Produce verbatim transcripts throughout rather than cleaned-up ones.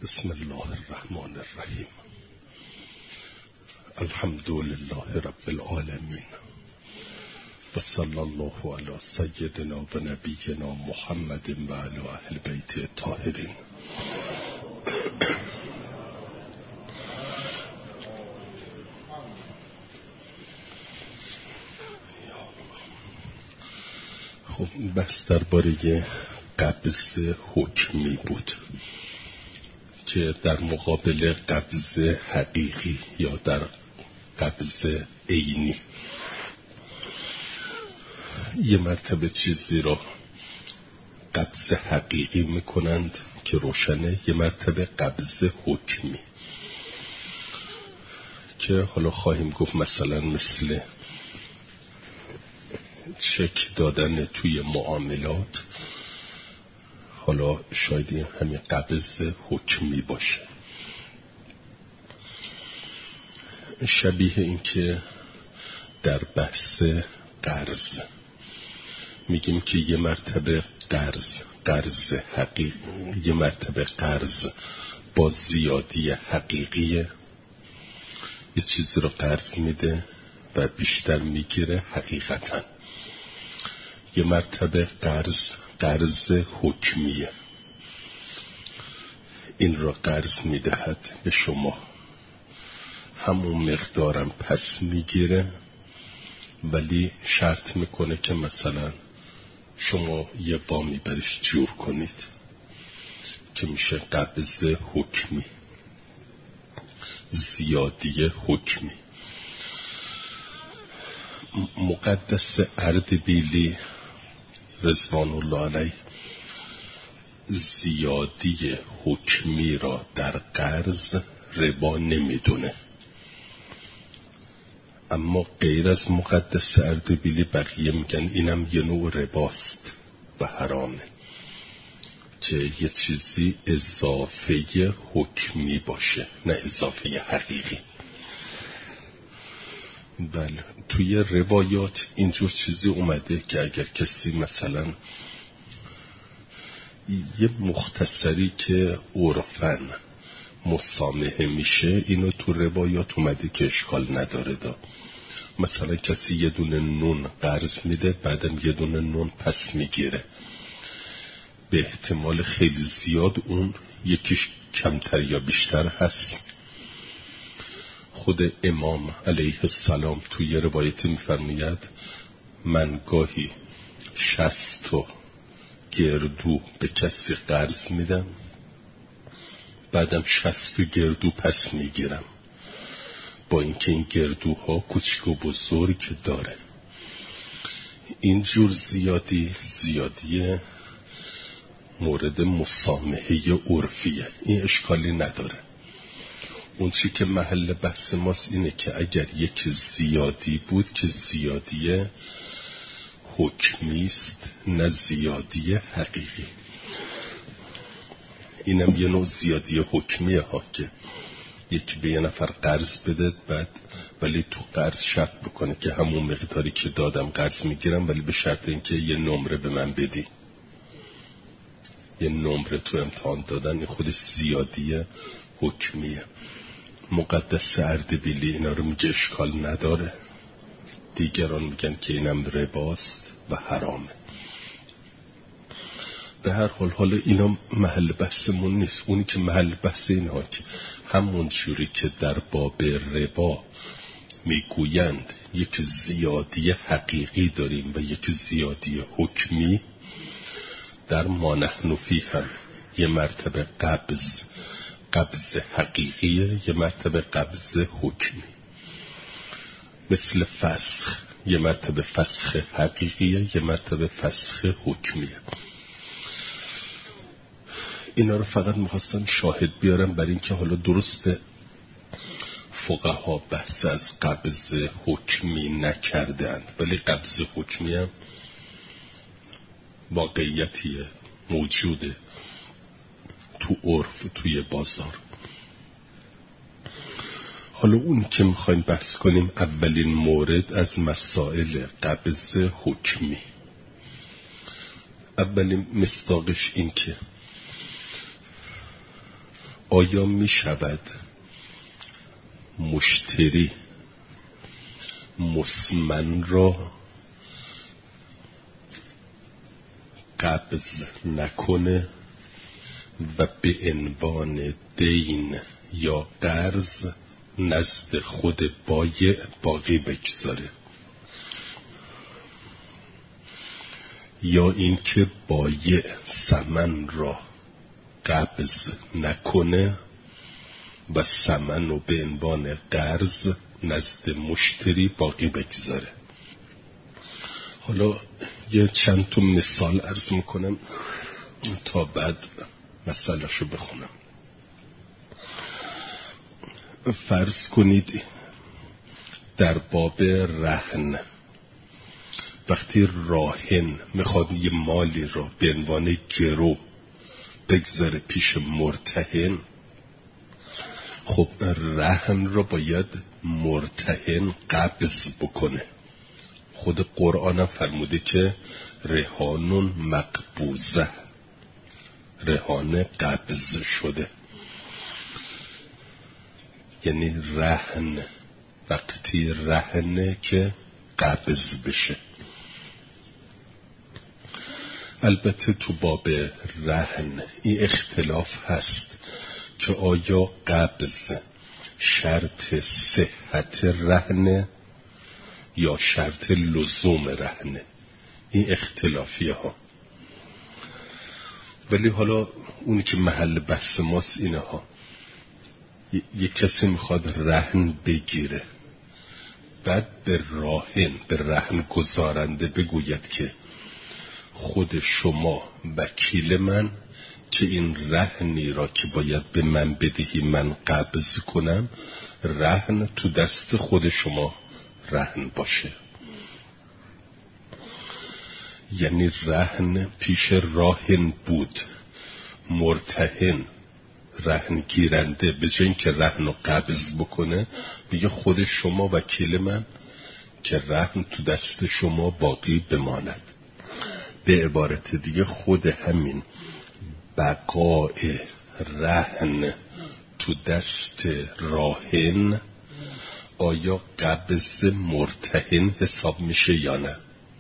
بسم الله الرحمن الرحیم. الحمد لله رب العالمین و صلی الله علی سیدنا و نبینا محمد و علی اهل بیت الطاهرین. خب بحث درباره قبض حکمی بود که در مقابل قبض حقیقی یا در قبض عینی یه مرتبه چیزی را قبض حقیقی میکنند که روشنه، یه مرتبه قبض حکمی که حالا خواهیم گفت مثلا مثل چک دادن توی معاملات، حالا شاید این همین قبض حکمی باشه. شبیه این که در بحث قرض میگیم که یه مرتبه قرض قرض حقیقی، یه مرتبه قرض با زیادی حقیقیه، یه چیزی رو قرض میده و بیشتر میگیره حقیقتا. یه مرتبه قرض قرض حکمیه، این را قرض میدهد به شما، همون مقدارم پس میگیره ولی شرط میکنه که مثلا شما یه وامی برش جور کنید که میشه قبض حکمی، زیادی حکمی. مقدس اردبیلی رضوان الله علیه زیادی حکمی را در قرض ربا نمیدونه، اما غیر از مقدس اردبیلی بقیه میگن اینم یه نوع رباست و حرامه که یه چیزی اضافه حکمی باشه نه اضافه حقیقی. بله، توی روایات اینجور چیزی اومده که اگر کسی مثلا یه مختصری که عرفاً مسامحه میشه، اینو تو روایات اومده که اشکال نداره دا. مثلا کسی یه دونه نون قرض میده، بعدم یه دونه نون پس میگیره، به احتمال خیلی زیاد اون یکیش کمتر یا بیشتر هست. خود امام علیه السلام توی روایت میفرماید من گاهی شصت گردو به کسی قرض میدم، بعدم شصت گردو پس میگیرم، با اینکه این گردوها کوچک و بزرگ داره. اینجور زیادی زیادی مورد مسامحه عرفیه، این اشکالی نداره. اون چی که محل بحث ماست اینه که اگر یک زیادی بود که زیادی حکمیست نه زیادی حقیقی. اینم یه نوع زیادی حکمیه ها که یکی به یه نفر قرض بده، بعد ولی تو قرض شرط بکنه که همون مقداری که دادم قرض میگیرم ولی به شرط اینکه یه نمره به من بدی. یه نمره تو امتحان دادن، این خودش زیادی حکمیه. مقدس اردبیلی اینا رو میگه اشکال نداره، دیگران میگن که اینم رباست و حرامه. به هر حال حالا اینا محل بحثمون نیست. اونی که محل بحث اینها که همون جوری که در باب ربا میگویند یک زیادی حقیقی داریم و یک زیادی حکمی، در ما نحن فیه هم یه مرتبه قبض قبض حقیقیه، یه مرتبه قبض حکمی. مثل فسخ، یه مرتبه فسخ حقیقیه، یه مرتبه فسخ حکمیه. اینا رو فقط میخواستم شاهد بیارم برای اینکه حالا درسته فقها بحث از قبض حکمی نکردند، ولی قبض حکمی هم واقعیتیه، موجوده تو عرف، توی بازار. حالا اون که میخوایم بحث کنیم اولین مورد از مسائل قبض حکمی. اولین مصداقش این که آیا می شود مشتری مسمن را قبض نکنه و به عنوان دین یا قرض نزد خود بایع باقی بگذاره، یا اینکه بایع ثمن را قبض نکنه و ثمن رو به عنوان قرض نزد مشتری باقی بگذاره. حالا یه چند تا مثال عرض میکنم تا بعد مسئله شو بخونم. فرض کنید در باب رهن، وقتی راهن میخواد یه مالی را به عنوان گرو بگذاره پیش مرتهن، خب رهن را باید مرتهن قبض بکنه. خود قرآن هم فرموده که رهانون مقبوضه، رهانه قبض شده. یعنی رهن وقتی رهنه که قبض بشه. البته تو باب رهن این اختلاف هست که آیا قبض شرط صحت رهنه یا شرط لزوم رهنه. این اختلافیه ها. ولی حالا اونی که محل بحث ماست اینه ها. یک کسی میخواد رهن بگیره، بعد به راهن به رهن گذارنده بگوید که خود شما وکیل من که این رهنی را که باید به من بدهی من قبض کنم، رهن تو دست خود شما رهن باشه. یعنی رهن پیش راهن بود، مرتهن رهن گیرنده به جای اینکه رهن رو قبض بکنه بگه خود شما وکیل من که رهن تو دست شما باقی بماند. به عبارت دیگه خود همین بقاء رهن تو دست راهن آیا قبض مرتهن حساب میشه یا نه؟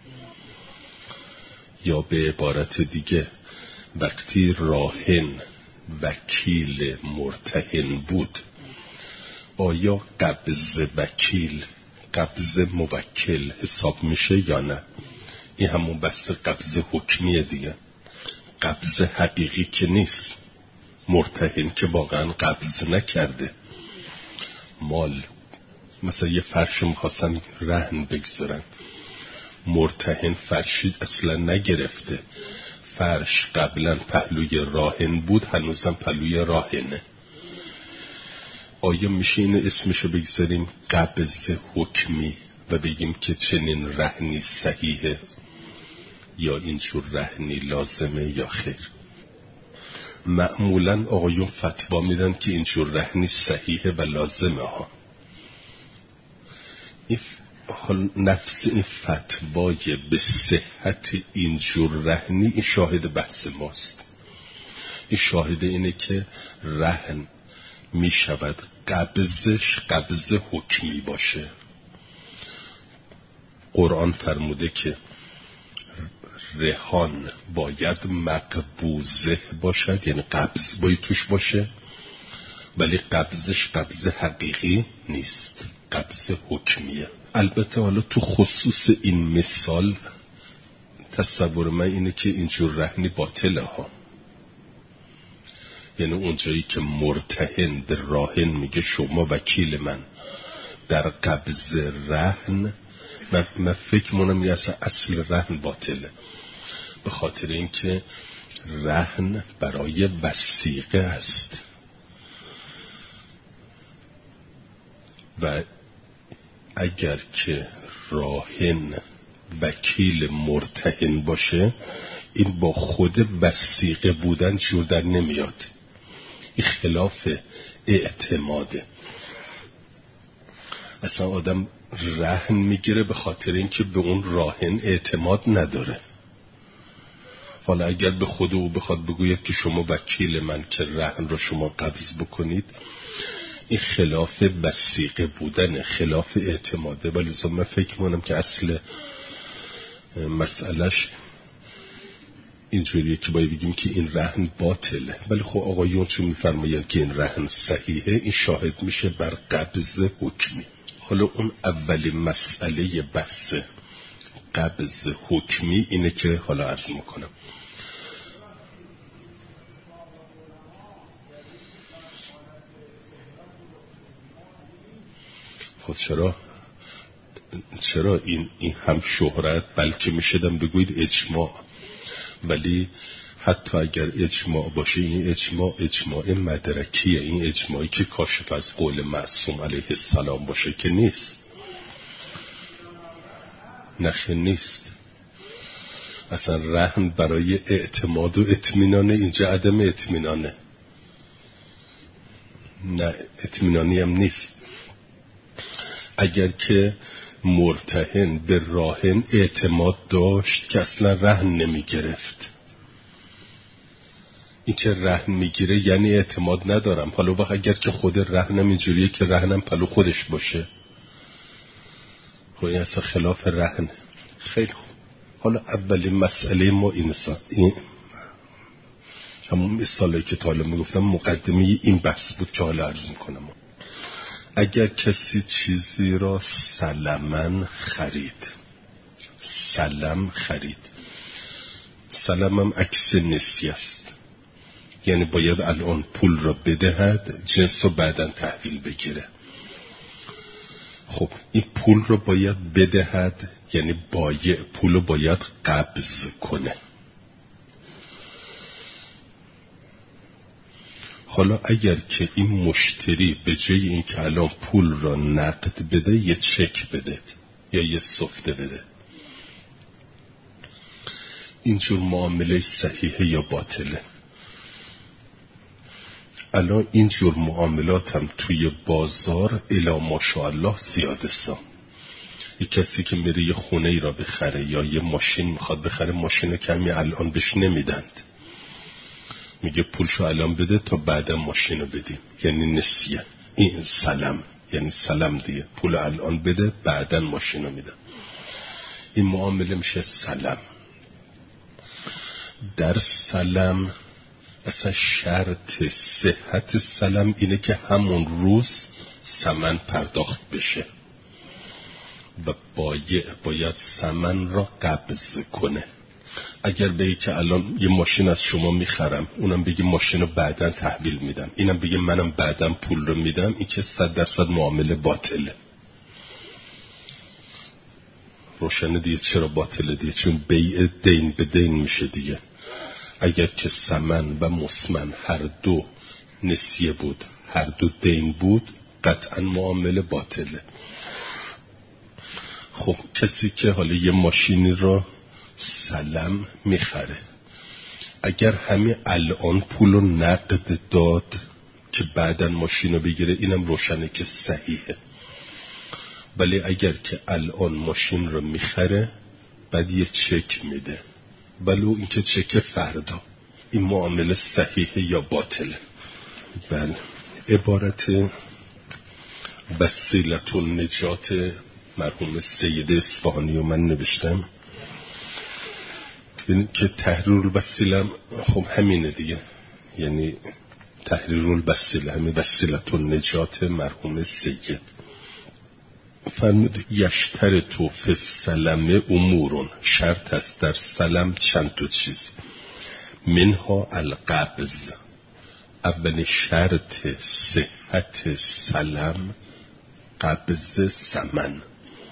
یا به عبارت دیگه وقتی راهن وکیل مرتهن بود، آیا قبض وکیل قبض موکل حساب میشه یا نه؟ این همون بحث قبض حکمیه دیگه، قبض حقیقی که نیست. مرتهن که واقعا قبض نکرده مال، مثلا یه فرش میخواستن رهن بگذارن، مرتهن فرشی اصلا نگرفته، فرش قبلا پهلوی راهن بود، هنوزم پهلوی راهنه. آیا میشه این اسمشو بگذاریم قبض حکمی و بگیم که چنین رهنی صحیحه یا اینجور رهنی لازمه یا خیر؟ معمولا آقایون فتوا میدن که اینجور رهنی صحیحه و لازمه ها. حال نفس این فتوای به صحت اینجور رهنی این شاهد بحث ماست. این شاهد اینه که رهن می شود قبضش قبض حکمی باشه. قرآن فرموده که رهان باید مقبوضه باشد، یعنی قبض باید توش باشه، ولی قبضش قبض حقیقی نیست، قبض حکمیه. البته حالا تو خصوص این مثال تصور من اینه که اینجور رهنی باطله ها. یعنی اونجایی که مرتهن به راهن میگه شما وکیل من در قبض رهن، من, من فکر مونم یه اصل, اصل رهن باطله، به خاطر اینکه رهن برای وثیقه است و اگر که راهن وکیل مرتهن باشه این با خود وثیقه بودن جور در نمیاد. این خلاف اعتماده. اصلا آدم رهن میگیره به خاطر اینکه به اون راهن اعتماد نداره. حالا اگر به خود او بخواد بگوید که شما وکیل من که رهن رو شما قبض بکنید، این خلاف وثیقه بودن، خلاف اعتماده. ولی من فکر می‌کنم که اصل مسئلهش اینجوریه که باید بگیم که این رهن باطله. ولی خب آقایون چون می‌فرمایند که این رهن صحیحه، این شاهد میشه بر قبض حکمی. حالا اون اولی مسئله بحث قبض حکمی اینه که حالا عرض میکنم. خب چرا چرا این این هم شهرت، بلکه میشدم بگوید اجماع. ولی حتی اگر اجماع باشه، این اجماع اجماع مدرکیه، این اجماعی که کاشف از قول معصوم علیه السلام باشه که نیست. نخه نیست. اصلا رهن برای اعتماد و اطمینانه، اینجا عدم اطمینانه، نه اطمینانی هم نیست. اگر که مرتهن به راهن اعتماد داشت که اصلا رهن نمی گرفت. این که رهن میگیره یعنی اعتماد ندارم. حالا وقت اگر که خود رهنم اینجوریه که رهنم پلو خودش باشه، خب این اصلا خلاف رهنه. خیلی خوب. حالا اولین مسئله ما این این همون مثالی که تا حالا میگفتم مقدمه این بحث بود که حالا عرض میکنم. اگر کسی چیزی را سلمن خرید، سلم خرید، سلم هم عکس نسیه است، یعنی باید الان پول را بدهد، جنس رو بعداً تحویل بگیره. خب این پول رو باید بدهد، یعنی بایع پول رو باید قبض کنه. حالا اگر که این مشتری به جای این که الان پول را نقد بده، یه چک بده یا یه سفته بده، اینجور معامله صحیحه یا باطله؟ الان اینجور معاملات هم توی بازار الا ماشاءالله زیاد است. یک کسی که میره یه خونه ای را بخره یا یه ماشین میخواد بخره، ماشین کمی الان بهش نمیدند، میگه پولشو الان بده تا بعدا ماشینو بدیم، یعنی نسیه. این سلم، یعنی سلم دیگه، پول الان بده بعدا ماشینو میدم. این معامله میشه سلم. در سلم اصلا شرط صحت سلم اینه که همون روز ثمن پرداخت بشه و بایع باید ثمن را قبض کنه. اگر بگی که الان یه ماشین از شما میخرم، اونم بگی ماشین رو بعداً تحویل میدم، اینم بگی منم بعداً پول رو میدم، این که صد درصد معامله باطله. روشنه دیگه چرا باطله دیگه؟ چون بیع دین به دین میشه دیگه. اگر که ثمن و مسمن هر دو نسیه بود، هر دو دین بود، قطعا معامله باطله. خب کسی که حالا یه ماشینی را سلم میخره، اگر همین الان پولو نقد داد که بعدن ماشینو بگیره، اینم روشنه که صحیحه. ولی اگر که الان ماشین رو میخره بعد یه چک میده، ولو اینکه چک فردا، این معامله صحیحه یا باطله؟ بله. عبارت وسیلة النجات مرحوم سید اصفهانی رو من نوشتم، یعنی که تحریر الوسیله خب همینه دیگه، یعنی تحریر الوسیله همین وسیلة النجات مرحوم سید. فرمود یشترط فی السلم امورون، شرط است در سلم چند تا چیز، منها القبض. اول شرط صحت سلم قبض ثمن،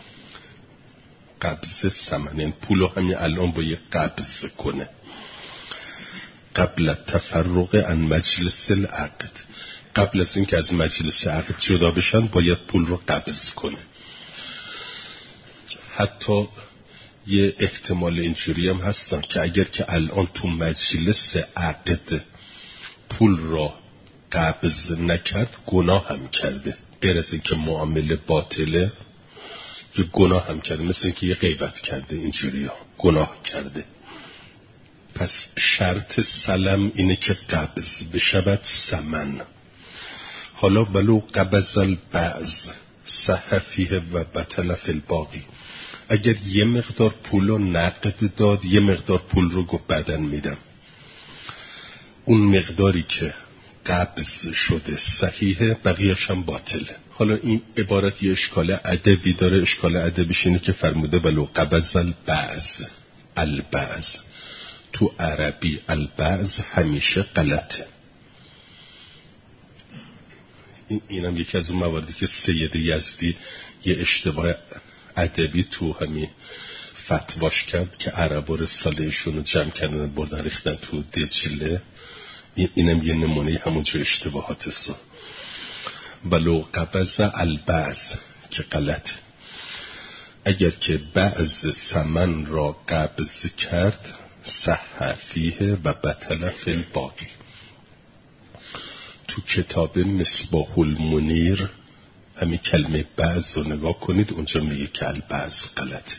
قبض ثمن، این پولو همین الان باید قبض کنه قبل تفرق عن مجلس العقد، قبل از اینکه از مجلس عقد جدا بشن باید پول رو قبض کنه. حتی یه احتمال اینجوری هم هستن که اگر که الان تو مجلس عقد پول را قبض نکرد، گناه هم کرده، غیر از اینکه معامله باطله، یه گناه هم کرده، مثل اینکه یه غیبت کرده، اینجوری ها گناه کرده. پس شرط سلم اینه که قبض بشود ثمن. حالا ولو قبض البعض صح فیه و بطل فی الباقی، اگر یه مقدار پول رو نقد داد، یه مقدار پول رو گفت بعدن میدم، اون مقداری که قبض شده صحیحه، بقیه‌اش هم باطله. حالا این عبارت یه اشکال ادبی داره. اشکال ادبیش اینه که فرموده ولو قبض البعض، البعض تو عربی البعض همیشه غلطه. این اینم یکی از اون مواردی که سید یزدی یه اشتباه ادبی تو همین فتواش کرد که عربا رساله‌شون رو جمع کردن بردن ریختن تو دجله. اینم یه نمونه همونجا اشتباهات سا. ولو قبض البعض که غلط، اگر که بعض ثمن را قبض کرد صح فیه و بطل فی الباقی. تو کتاب مصباح المنیر همین کلمه بعض رو نگاه کنید، اونجا میگه که البعض غلطه.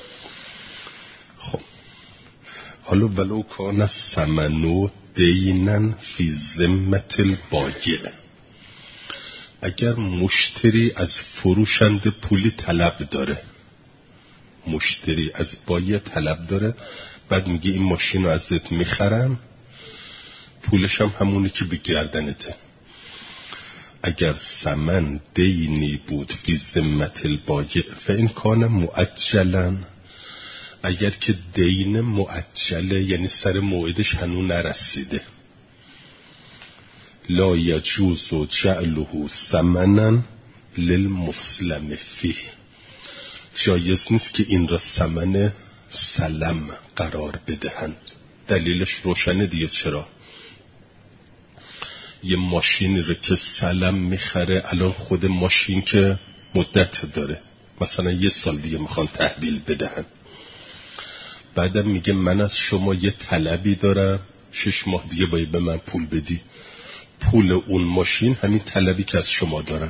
خب حالا ولو کان الثمن دینا فی ذمة البایع، اگر مشتری از فروشنده پولی طلب داره، مشتری از بایع طلب داره، بعد میگه این ماشین رو ازت میخرم، پولش هم همونی که به گردنته. اگر ثمن دینی بود فی ذمة البایع فإن کان مؤجلا، اگر که دین مؤجله یعنی سر موعدش هنوز نرسیده، لا یجوز جعله ثمنا للمسلم فیه، جایز نیست که این را ثمن سلم قرار بدهند. دلیلش روشنه دیگه. چرا؟ یه ماشینی رو که سلم میخره، الان خود ماشین که مدت داره، مثلا یه سال دیگه میخوان تحویل بدهند، بعدم میگه من از شما یه طلبی دارم، شش ماه دیگه باید به من پول بدی. پول اون ماشین همین طلبی که از شما دارم،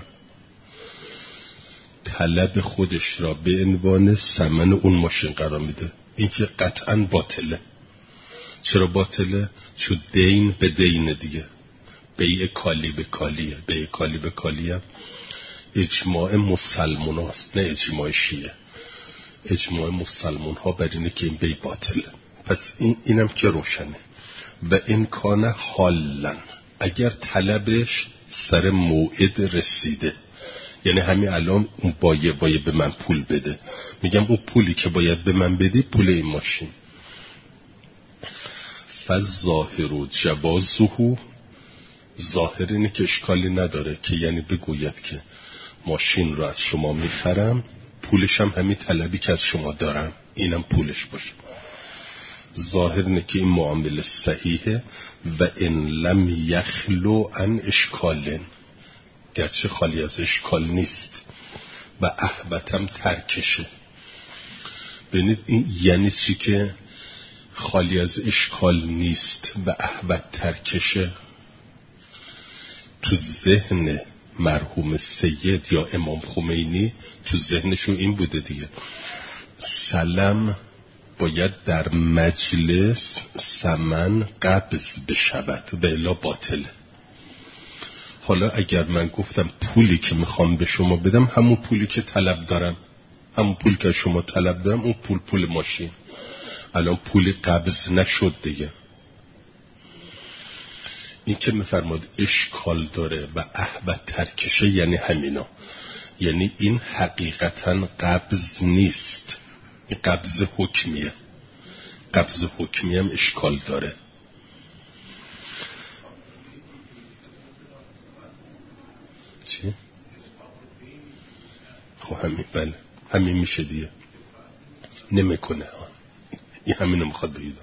طلب خودش را به عنوان ثمن اون ماشین قرار میده. این که قطعا باطله. چرا باطله؟ چون دین به دین دیگه، بیع کالی به کالیه. بیع کالی به کالیه اجماع مسلمان هاست، نه اجماع شیعه. اجماع مسلمان ها بر اینه که این بیع باطله. پس این اینم که روشنه. و امکان حالا، اگر طلبش سر موعد رسیده، یعنی همین الان اون بایع باید به من پول بده، میگم اون پولی که باید به من بدی پول این ماشین، فالظاهر جوازه، ظاهر اینه که اشکالی نداره که یعنی بگوید که ماشین رو از شما میخرم، پولش هم همین طلبی که از شما دارم، اینم پولش باشه. ظاهر اینه که این معامله صحیحه. و ان لم یخلو عن اشکال، گرچه خالی از اشکال نیست. و احبتم ترکشه. ببینید این یعنی چی که خالی از اشکال نیست و احبت ترکشه؟ تو ذهن مرحوم سید یا امام خمینی تو ذهنشون این بوده دیگه، سلم باید در مجلس ثمن قبض بشود و الا باطله. حالا اگر من گفتم پولی که میخوام به شما بدم همون پولی که طلب دارم، همون پول که شما طلب دارم، اون پول پول ماشین، الان پولی قبض نشد دیگه. این که میفرماد اشکال داره و احبت ترکشه یعنی همینا، یعنی این حقیقتا قبض نیست، این قبض حکمیه. قبض حکمی هم اشکال داره. چی؟ خب همین، بله همین میشه دیگه. نمیکنه، این همینو میخواد بگید.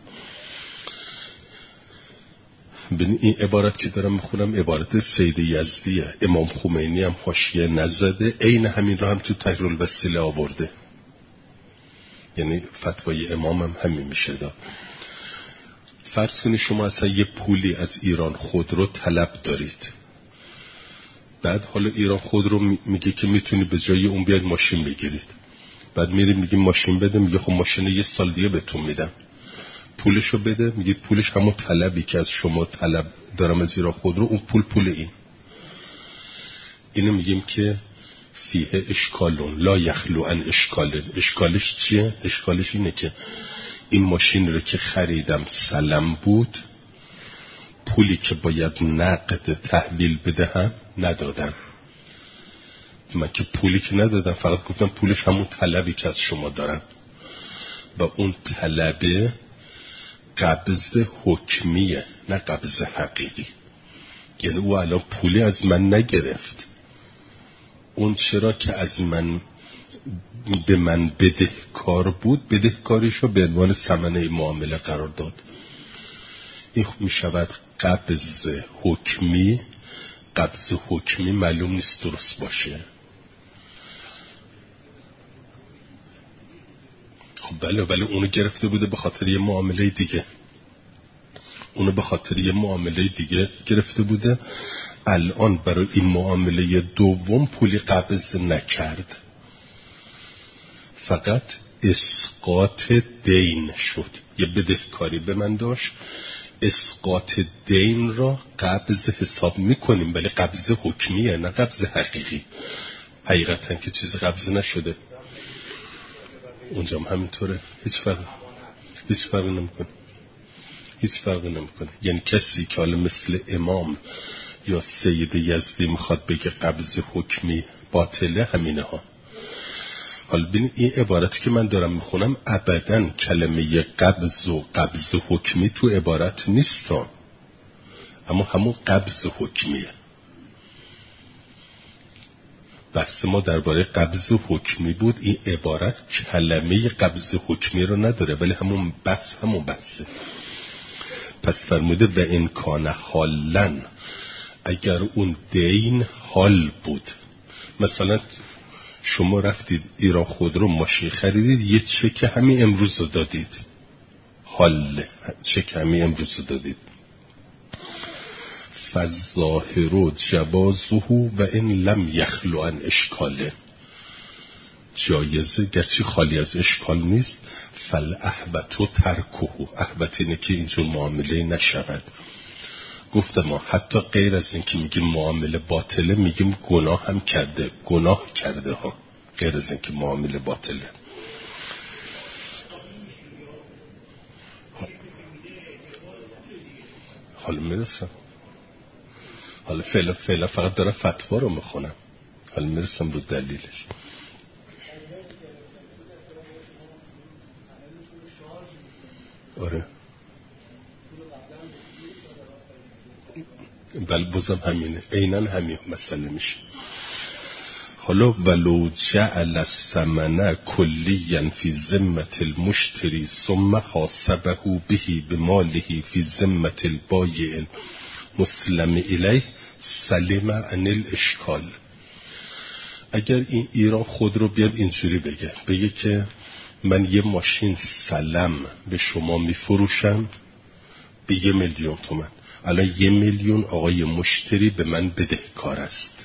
ببین این عبارت که دارم میخونم عبارت سید یزدیه. امام خمینی هم حاشیه نزده، عین همین رو هم تو تحریر الوسیله آورده. یعنی فتوای امام هم همین میشه دا. فرض کنید شما اصلا یه پولی از ایران خودرو طلب دارید، بعد حالا ایران خودرو میگه که میتونی به جای اون بیاید ماشین بگیرید، بعد میریم میگیم ماشین بده، میگه خب ماشین یه سال دیگه بهتون میدم. پولشو بده، میگید پولش همون طلبی که از شما طلب دارم از ایران خودرو، اون پول پول این. اینو میگیم که فیه اشکالون لا یخلو عن اشکالن. اشکالش چیه؟ اشکالش اینه که این ماشین رو که خریدم سلم بود، پولی که باید نقد تحویل بدهم ندادم. من که پولی که ندادم، فقط گفتم پولش همون طلبی که از شما دارم و اون طلبه قبض حکمیه نه قبض حقیقی. یعنی او الان پولی از من نگرفت، اون چرا که از من به من بدهکار بود، بدهکاریشو به عنوان ثمنه معامله قرار داد. این می شود قبض حکمی. قبض حکمی معلوم نیست درست باشه. خب بله بله اونو گرفته بوده به خاطر یه معامله دیگه، اونو به خاطر یه معامله دیگه گرفته بوده، الان برای این معامله دوم پولی قبض نکرد، فقط اسقاط دین شد. یه بدهکاری به من داشت، اسقاط دین را قبض حساب میکنیم، ولی قبض حکمیه نه قبض حقیقی. حقیقتا که چیز قبض نشده. اونجا هم همینطوره. هیچ فرق هیچ فرق نمیکنه. هیچ فرق نمیکنه. یعنی کسی که حالا مثل امام یا سید یزدی میخواد بگه قبض حکمی باطله، همینه ها. حالا ببین این عبارتی که من دارم میخونم ابداً کلمه قبض و قبض حکمی تو عبارت نیست، اما همون قبض حکمیه. بحث ما درباره قبض حکمی بود. این عبارت کلمه قبض حکمی رو نداره، ولی همون بحث همون بحثه. پس فرموده و این کان حالن، اگر اون دین حال بود. مثلا شما رفتید ایران خودرو ماشین خریدید، یه چک همین امروز رو دادید، حال چک همین امروز رو دادید، فالظاهر جوازه و این لم یخلو عن اشکاله، جایزه گرچه خالی از اشکال نیست. فالاحبط ترکه، احبط اینه که اینجور معامله نشود. گفتم ما حتی غیر از این که میگیم معامله باطله، میگیم گناه هم کرده، گناه کرده ها، غیر از این که معامله باطله. حالا میرسم، حالا فعلا فعلا فقط دارم فتوا رو میخونم، حالا میرسم رو دلیلش. آره بل بازم همینه، عیناً همین مسئله میشه. حالا ولو جعل الثمن کلیا فی ذمة المشتری ثم حاسبه به بماله فی ذمة البایع مسلم الیه سلم عن الاشکال. اگر این ایران خود رو بیاد اینجوری بگه، بگه که من یه ماشین سلم به شما میفروشم به یه میلیون تومن، الان یه میلیون آقای مشتری به من بدهکار است،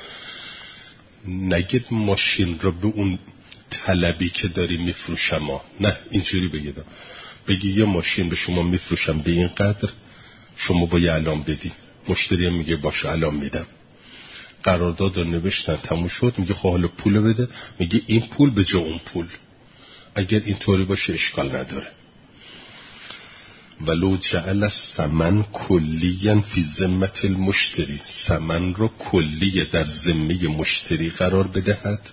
نگید ماشین رو به اون طلبی که داری میفروشم ها. نه اینجوری بگید، بگی یه ماشین به شما میفروشم به این قدر، شما باید الان بدی. مشتری هم میگه باشه الان میدم. قرارداد رو نوشتن تموم شد، میگه خب حالا پول بده، میگه این پول به جا اون پول. اگر اینطوری باشه اشکال نداره. ولو جعل الثمن کلیا فی ذمة المشتری، ثمن رو کلیه در ذمه مشتری قرار بدهد،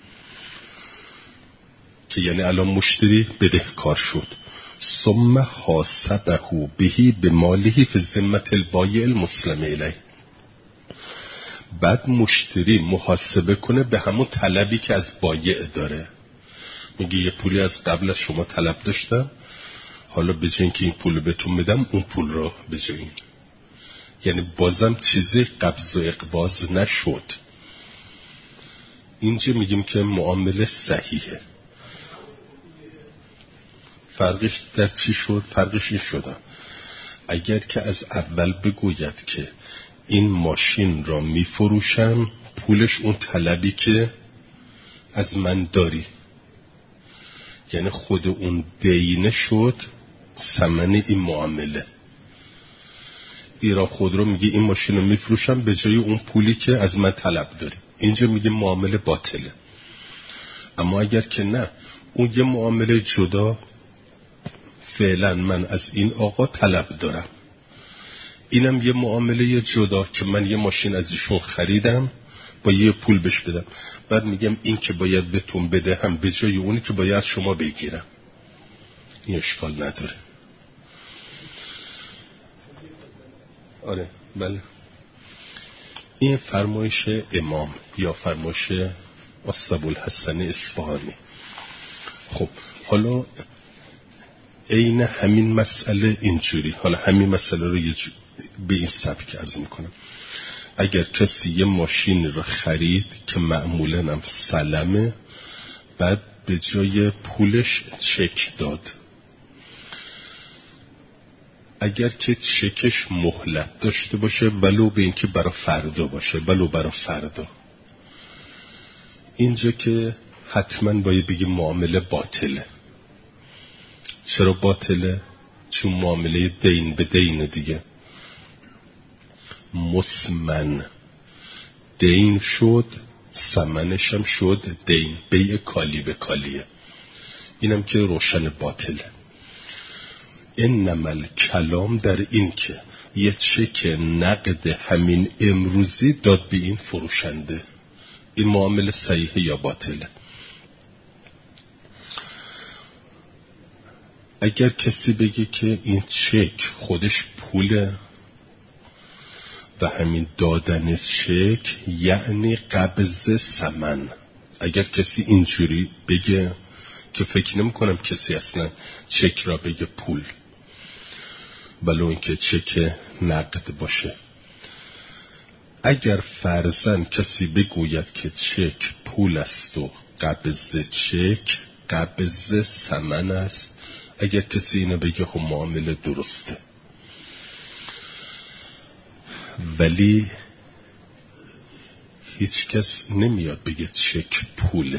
که یعنی الان مشتری بدهکار شد. ثم حاسبه به بماله فی ذمة البایع المسلم الیه، بعد مشتری محاسبه کنه به همون طلبی که از بایع داره. میگه یه پولی از قبل از شما طلب داشتم، حالا به جای اینکه این پول بهتون میدم اون پول رو بجایین. یعنی بازم چیزی قبض و اقباض نشد. اینجا میگیم که معامله صحیحه. فرقش در چی شد؟ فرقش این شد اگر که از اول بگوید که این ماشین را میفروشم، پولش اون طلبی که از من داری، یعنی خود اون دینه شد ثمن این معامله. ایران خودرو میگه این ماشین رو میفروشم به جای اون پولی که از من طلب داری. اینجا میگه معامله باطله. اما اگر که نه، اون یه معامله جدا، فعلا من از این آقا طلب دارم، اینم یه معامله جدا که من یه ماشین از ایشون خریدم با یه پول بهش بدم، بعد میگم این که باید بهتون بده هم به جای اونی که باید شما بگیرم. این اشکال نداره. آره بله. این فرمایش امام یا فرمایش ابوالحسن اصفهانی. خب حالا عین همین مسئله اینجوری، حالا همین مسئله رو یه به این سبک عرض میکنم. اگر کسی یه ماشین رو خرید که معمولاً هم سلمه، بعد به جای پولش چک داد، اگر که چکش مهلت داشته باشه، ولو به این که برای فردا باشه، ولو برای فردا، اینجا که حتما باید بگی معامله باطله. چرا باطله؟ چون معامله دین به دین دیگه، مسمن دین شد، ثمنش هم شد دین، بیع کالی به کالیه. اینم که روشن باطله. انما الکلام در این که یه چک نقد همین امروزی داد به این فروشنده، این معامله صحیحه یا باطله؟ اگر کسی بگه که این چک خودش پوله و همین دادن چک یعنی قبض ثمن، اگر کسی اینجوری بگه، که فکر نمی کنم کسی اصلا چک را بگه پول، بلو اینکه چک نقد باشه. اگر فرضاً کسی بگوید که چک پول است و قبض چک قبض ثمن است، اگر کسی اینو بگه خب معامله درسته. ولی هیچ کس نمیاد بگه چک پوله.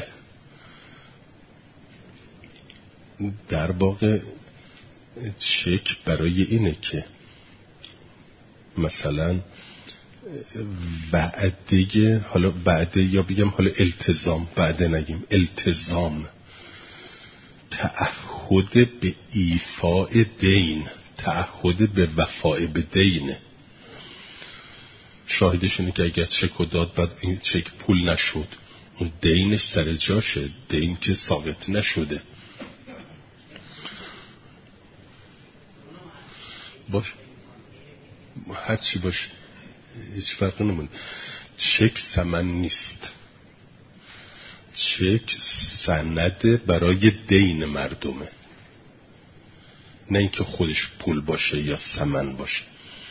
در واقع چک برای اینه که مثلا وعده، حالا وعده یا بگم حالا التزام، وعده نگیم، التزام، تعهد به ایفاء دین، تعهد به وفای به دینه. شاهدش اینه که اگر چک و داد بعد این چک پول نشد، اون دینش سر جاشه، دین که ساقط نشده. باش هر چی باش هیچ فرق نمونه. چک ثمن نیست، چک سند برای دین مردمه، نه اینکه خودش پول باشه یا ثمن باشه.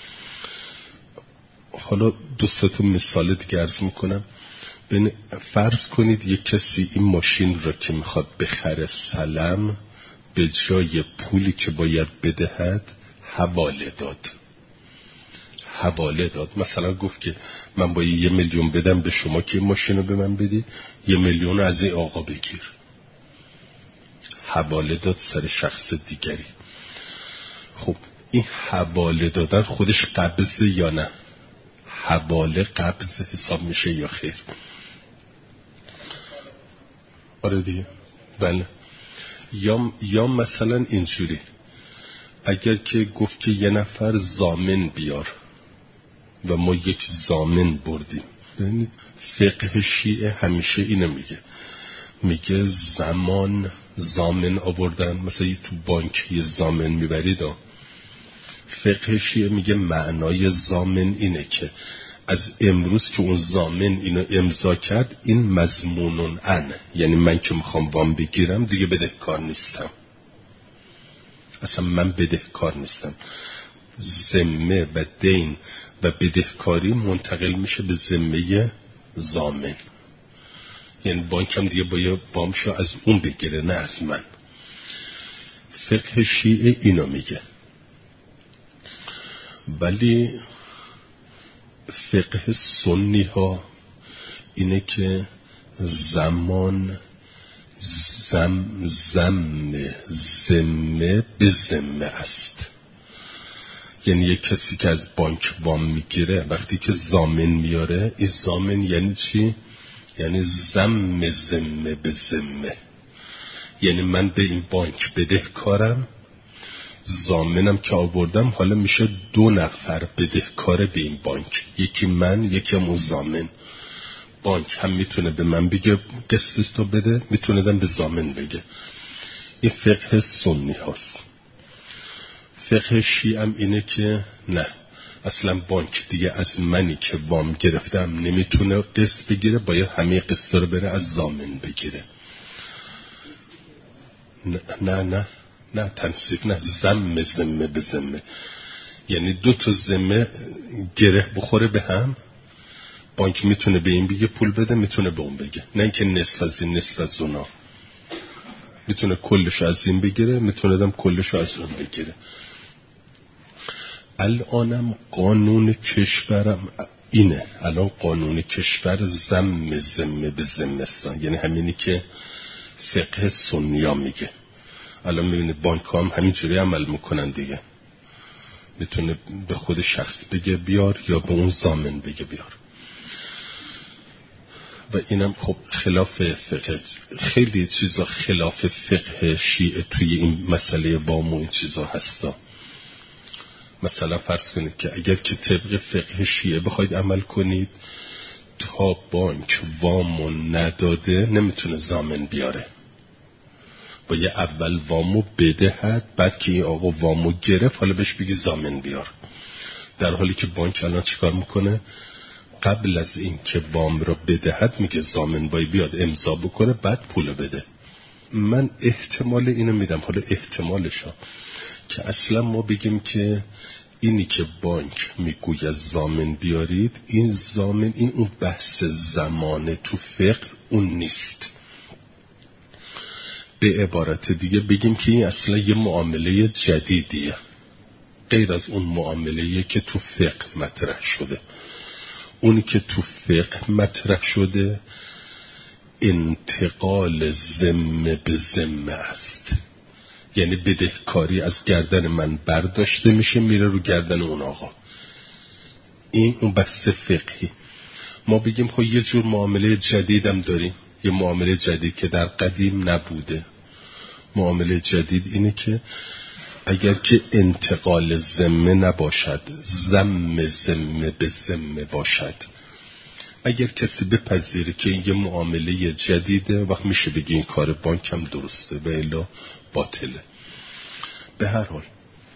حالا دو سه تا مثال دیگه عرض میکنم. فرض کنید یک کسی این ماشین را که میخواد بخره سلم، به جای پولی که باید بدهد حواله داد. حواله داد، مثلا گفت که من باید یه میلیون بدم به شما که این ماشین رو به من بدی، یه میلیون از این آقا بگیر. حواله داد سر شخص دیگری. خب این حواله دادن خودش قبض یا نه؟ حواله قبض حساب میشه یا خیر؟ آره دیگه، بله. یا یا مثلا اینجوری، اگر که گفت که یه نفر ضامن بیار و ما یک ضامن بردیم. ببینید فقه شیعه همیشه اینو میگه، میگه زمان ضامن آوردن، مثلا تو بانک یه ضامن میبرید. فقه شیعه میگه معنای ضامن اینه که از امروز که اون ضامن اینو امضا کرد، این مضمونون ان، یعنی من که میخوام وام بگیرم دیگه بدهکار نیستم، اصلا من بدهکار نیستم. ذمه و دین و بدهکاری منتقل میشه به ذمه ضامن، یعنی بانک هم دیگه باید وامشو از اون بگیره نه از من. فقه شیعه اینو میگه. ولی فقه سنی ها اینه که زمان زم زم زمه به زمه است. یعنی یک کسی که از بانک وام میگیره وقتی که ضامن میاره، این ضامن یعنی چی؟ یعنی زم زمه به زمه. یعنی من به این بانک بدهکارم، ضامنم که آوردم، حالا میشه دو نفر بدهکار به این بانک، یکی من یکی هم اون ضامن. بانک هم میتونه به من بگه قسطتو بده، میتونه دم به ضامن بگه. این فقه سنی هاست. فقه شیعه هم اینه که نه، اصلا بانک دیگه از منی که وام گرفتم نمیتونه قسط بگیره، باید همه قسط رو بره از ضامن بگیره. نه نه نه نه تنصیف نه، زم زمه به زمه. یعنی دو تا زمه گره بخوره به هم، بانک میتونه به این بگه پول بده، میتونه به اون بگه. نه اینکه نصف از این نصف از اونا، میتونه کلش از این بگیره، میتونه دم کلش از اون بگیره. الانم قانون کشورم اینه، الان قانون کشور زم زمه به زمستان، یعنی همینی که فقه سنیا میگه. الان میبینید بانک هم همینجوری عمل میکنن دیگه، میتونه به خود شخص بگه بیار یا به اون ضامن بگه بیار. و اینم خب خلاف فقه، خیلی چیزا خلاف فقه شیعه توی این مسئله وام و این چیزا هستا. مثلا فرض کنید که اگر که طبق فقه شیعه بخواید عمل کنید، تا بانک وامو نداده نمیتونه ضامن بیاره، باید اول وامو بدهد، بعد که این آقا وامو گرفت حالا بهش بگی ضامن بیار. در حالی که بانک الان چیکار میکنه؟ قبل از این که وام رو بدهد میگه ضامن باید بیاد امضا بکنه، بعد پول بده. من احتمال اینو میدم، حالا احتمالشا که اصلا ما بگیم که اینی که بانک میگوید ضامن بیارید، این ضامن، این اون بحث زمانه تو فقه اون نیست. به عبارت دیگه بگیم که این اصلا یه معامله جدیدیه، غیر از اون معامله‌ای که تو فقه مطرح شده. اونی که تو فقه مطرح شده انتقال ذمه به ذمه است، یعنی بدهکاری از گردن من برداشته میشه میره رو گردن اون آقا. این اون بحث فقهی. ما بگیم خب یه جور معامله جدیدم داریم، یه معامله جدید که در قدیم نبوده. معامله جدید اینه که اگر که انتقال ذمه نباشد، ذم ذمه به ذمه باشد، اگر کسی بپذیره که این یه معامله جدیده، وقت میشه بگی این کار بانک هم درسته و الا باطله. به هر حال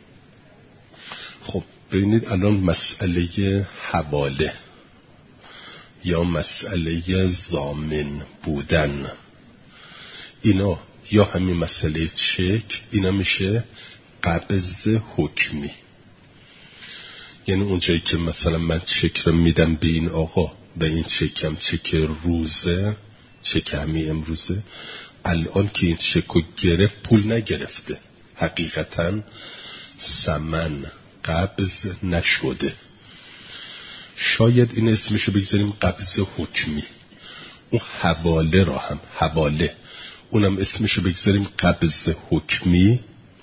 خب ببینید الان مسئله حواله یا مسئله ضامن بودن، اینا یا همین مسئله چک، اینا میشه قبض حکمی. یعنی اونجایی که مثلا من چک رو میدم به این آقا و این چکم چک روزه، چک همی امروزه، الان که این چک رو گرفت پول نگرفته، حقیقتا ثمن قبض نشده. شاید این اسمشو بگذاریم قبض حکمی. اون حواله را هم حواله، اونم اسمشو بگذاریم قبض حکمی.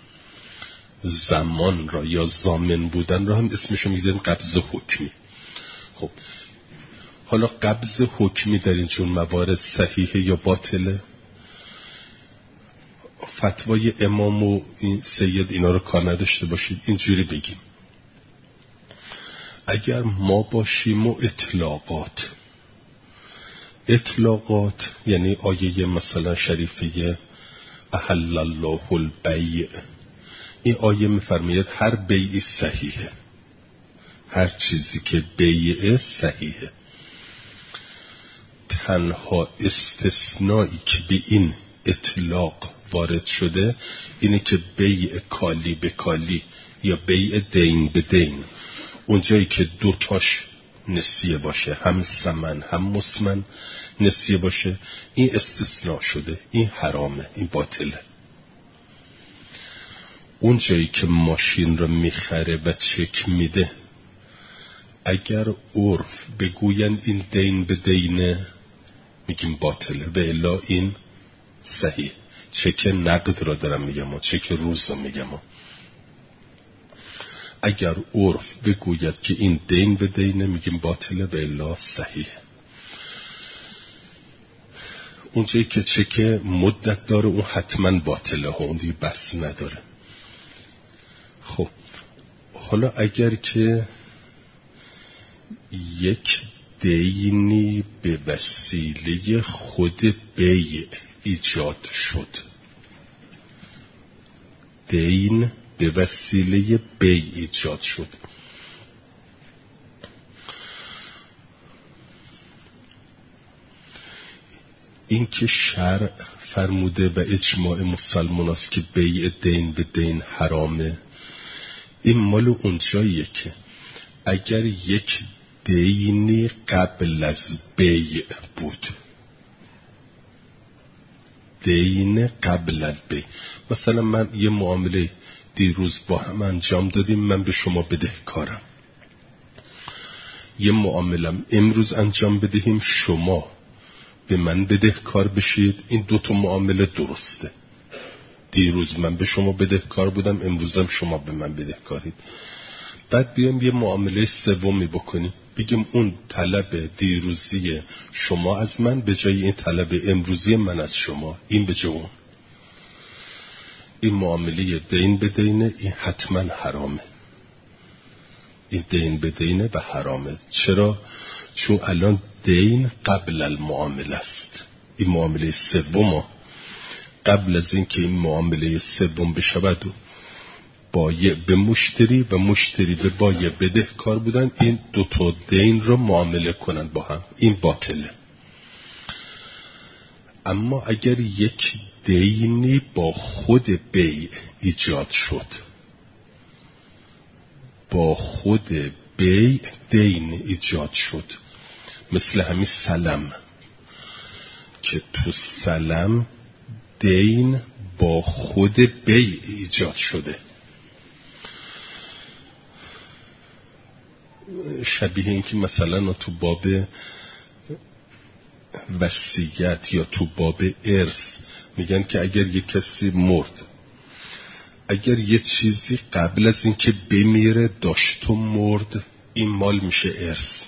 زمان را یا ضامن بودن را هم اسمشو میگذاریم قبض حکمی. خب حالا قبض حکمی در این چون موارد صحیحه یا باطله؟ فتوای امام و این سید اینا رو کار نداشته باشید، اینجوری بگیم اگر ما باشیم و اطلاقات اطلاقات یعنی آیه مثلا شریفه احل الله البیع، این آیه میفرماید هر بیعی صحیحه، هر چیزی که بیعه صحیحه. تنها استثنایی که به این اطلاق وارد شده اینه که بیع کالی به کالی یا بیع دین به دین، اونجایی که دوتاش نسیه باشه، هم ثمن هم مسمن نسیه باشه، این استثناء شده، این حرامه، این باطله. اونجایی که ماشین رو میخره و چک میده، اگر عرف بگوین این دین به دینه میگیم باطله، و الا این صحیح. چک نقد را دارم میگم و چک روز را میگم و. اگر عرف بگوید که این دین به دینه میگیم باطله و الا صحیح. اونجایی که چک مدت داره اون حتما باطله ها، اون دیگه بس نداره. خب حالا اگر که یک دینی به وسیله خود بیع ایجاد شد، دین به وسیله بیع ایجاد شد، این که شرع فرموده و اجماع مسلمان است که بیع دین به دین حرامه، این مال اونجاییه که اگر یک دینی قبل از بیع بود، دین قبل از بیع، مثلا من یه معامله دیروز با هم انجام دادیم، من به شما بدهکارم، یه معامله امروز انجام بدهیم شما به من بدهکار بشید، این دوتا معامله درسته. دیروز من به شما بدهکار بودم، امروزم شما به من بدهکارید. بعد بیام یه معامله سومی بکنیم، بگیم اون طلب دیروزی شما از من به جای این طلب امروزی من از شما، این به جای اون. این معامله دین به دینه، این حتما حرامه. این دین به دینه و حرامه. چرا؟ چون الان دین قبل المعامله است. این معامله سوم قبل از این که این معامله سوم بشود و بایع به مشتری و مشتری به بایع بدهکار بودن، این دو تا دین رو معامله کنند با هم، این باطله. اما اگر یک دینی با خود بیع ایجاد شد، با خود بیع دین ایجاد شد، مثل همین سلم که تو سلم دین با خود بیع ایجاد شده، شبیه این که مثلا تو باب وصیت یا تو باب ارث میگن که اگر یک کسی مرد، اگر یه چیزی قبل از این که بمیره داشت و مرد، این مال میشه ارث.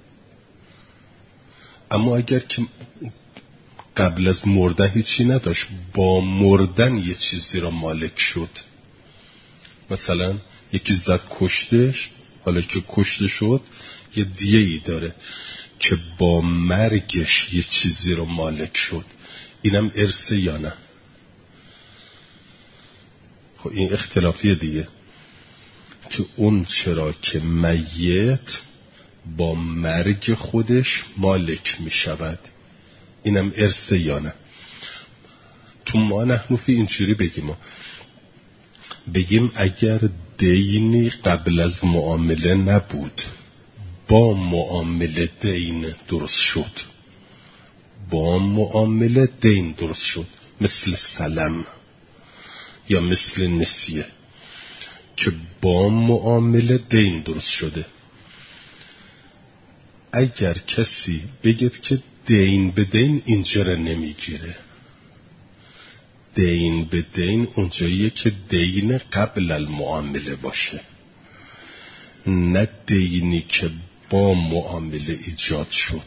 اما اگر که قبل از مردن هیچی نداشت، با مردن یه چیزی را مالک شد، مثلا یکی زد کشتش، حالا که کشته شد یه دیه ای داره که با مرگش یه چیزی رو مالک شد، اینم ارثه یا نه؟ خب این اختلافیه دیگه، که اون چرا که میت با مرگ خودش مالک می شود، اینم ارثه یا نه؟ تو ما نحنفی اینجوری بگیم بگیم اگر دینی قبل از معامله نبود، با معامله دین درست شد، با معامله دین درست شد، مثل سلم یا مثل نسیه که با معامله دین درست شده. اگر کسی بگید که دین به دین اینجا را نمیگیره، دین به دین اونجاییه که دین قبل المعامله باشه، نه دینی که با معامله ایجاد شد.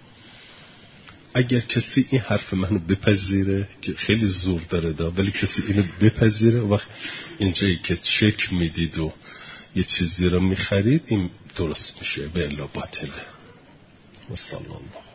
اگر کسی این حرف منو بپذیره که خیلی زور داره دا، ولی کسی اینو بپذیره، وقت اینجایی که چک میدید و یه چیزی رو میخرید، این درست میشه، به الا باطله. و صلی الله.